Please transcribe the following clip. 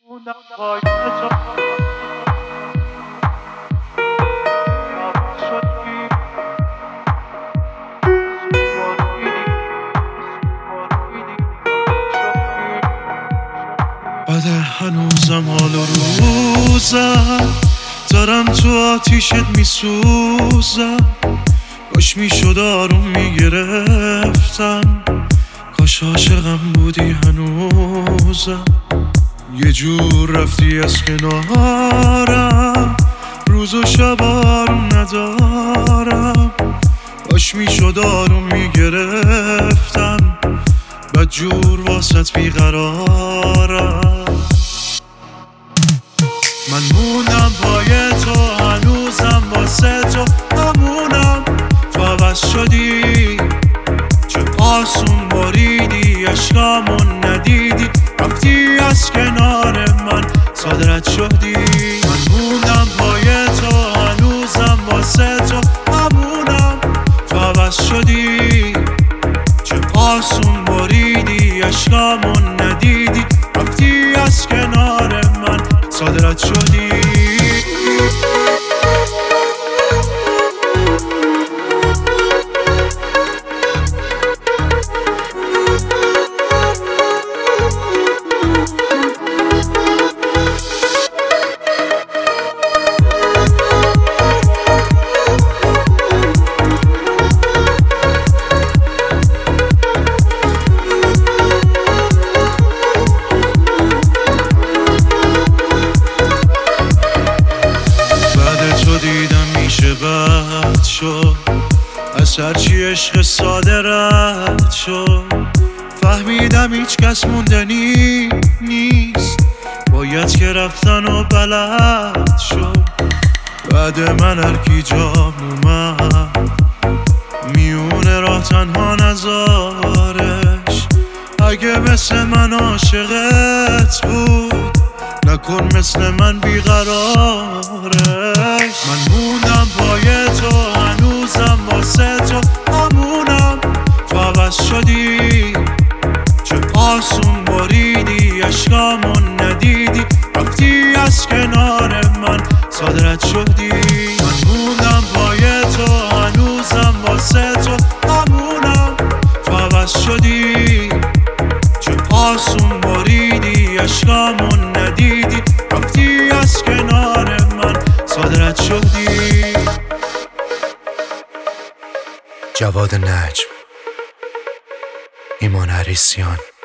بده هنوزم حال و روزم، دارم تو آتیشت میسوزم. کاش میشد آروم میگرفتم، کاش عاشقم بودی هنوزم. یه جور رفتی از کنارم، روز و شب آروم ندارم. کاش میشد آروم میگرفتم، بد جور واسط بیقرارم. من موندم پای تو، هنوزم واسه تو همونم. تو عوض شدی، چه آسون باریدی، عشقامون ندیدی، رفتی از کنار من، صادرت شدی. من موندم پای تو، هنوزم واسه تو همونم. تو عوض شدی، چه آسون باریدی، عشقامون ندیدی، رفتی از کنار من، صادرت شدی. دیدم میشه بد شد، از هرچی عشق ساده رد شد. فهمیدم هیچ کس موندنی نیست، باید که رفتن و بلد شد. بعد من هر کی جام اومد، میونه راه تنها نذارش. اگه مثل من عاشقت بود، نکن مثل من بیقرارش. من موندم پای تو، هنوزم واسه تو همونم. تو عوض شدی، چه آسون باریدی، عشقامون ندیدی، رفتی از کنار من، صادرت شدی. من موندم پای تو، هنوزم واسه تو همونم. تو عوض شدی، چه آسون باریدی، عشقامون ندیدی، رفتی از کنار من، صادرت شدی. جواد نجم، ایمان عریسیان.